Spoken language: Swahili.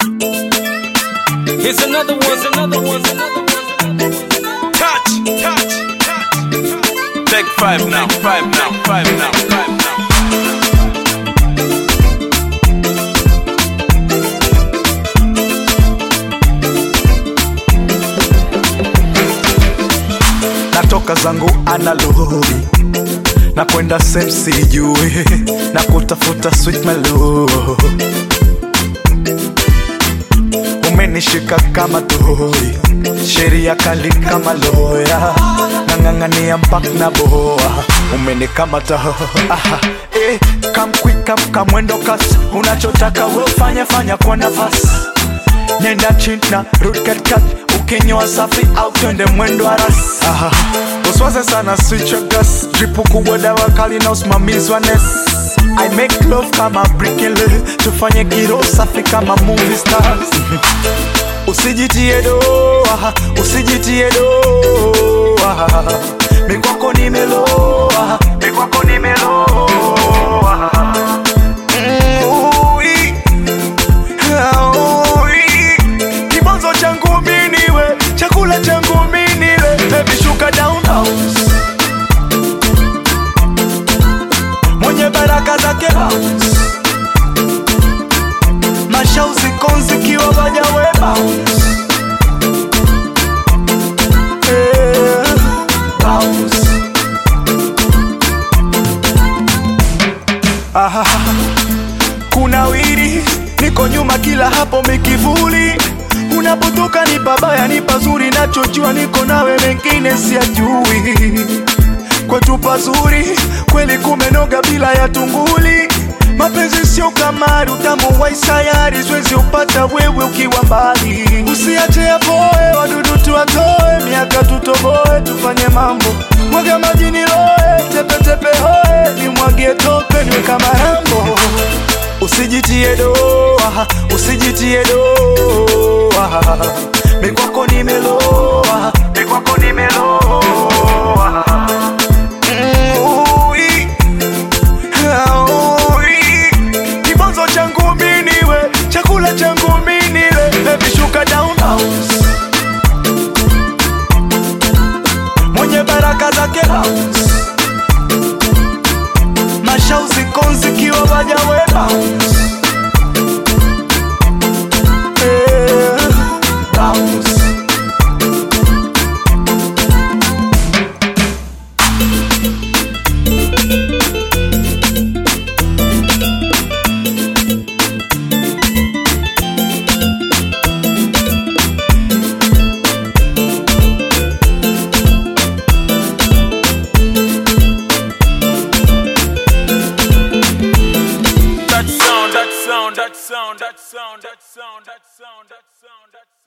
Here's another one. Touch. Take five now. Natoka zangu analogi na kwenda same sijui na kutafuta sweet melody. Umenishika kama toi, sheria kali kama loya, nang'ang'ania mpaka na boa. Umenikamata come quick, come mwendo kasi, unachotaka wewe fanya kwa nafasi. Nenda chini na root cut, ukinyoa safi au twende mwendo harasi. Uswaze sana switch your gas, dripu kubwa dawa kali na usimamizi wa ness. I make love kama Brickle, tufanye kiro safi kama movie stars. Usijitie doa, mikwako nimeloa. Kibonzo changu miniwe, chakula changu minile. Baby shuka down house, mwenye baraka zake bounce. Mashauzi konzi kiwa baja we bounce. Bounce. Kuna wiri, niko nyuma kila hapo mikivuli. Unapotoka ni babaya ni pazuri, nachojua niko nawe mengine siyajui. Kwetu pazuri, kweli kumenoga bila ya tunguli. Mapenzi sio kamari, utamu wa isayari, siwezi upata wewe ukiwa mbali. Usiache ya poe, wadudu tuwatoe, miaka tutoboe, tufanye mambo. Mwaga maji niloe, tepe hoe, nimwagie tope niwe kama Rambo. Usijitie doa, mikwako nimeloa. Kibonzo changu miniwe, chakula changu minile. Baby shuka down house, mwenye baraka zake bounce. Mashauzi konzi kiwa waja we bounce. Bounce. That sound.